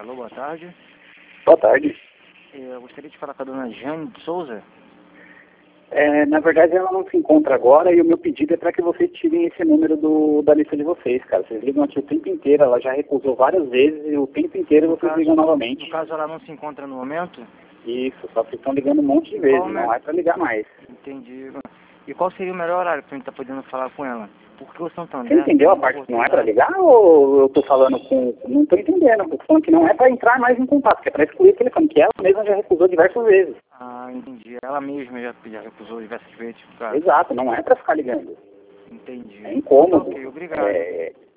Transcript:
Alô, boa tarde. Boa tarde. Eu gostaria de falar com a dona Jane de Souza. Na verdade, ela não se encontra agora e o meu pedido é para que vocês tirem esse número da lista de vocês, cara. Vocês ligam aqui o tempo inteiro, ela já recusou várias vezes e o tempo inteiro vocês ligam novamente. No caso, ela não se encontra no momento? Isso, só que estão ligando um monte de vezes, não é para ligar mais. Entendi. E qual seria o melhor horário para a gente estar podendo falar com ela? Porque o Santander... Você entendeu a parte que não é para ligar ou eu tô falando com... Não tô entendendo, eu tô falando que não é para entrar mais em contato, que é para excluir o telefone, que ela mesma já recusou diversas vezes. Ah, entendi. Ela mesma já recusou diversas vezes, cara. Exato, não é para ficar ligando. Entendi. É incômodo. Ok, obrigado.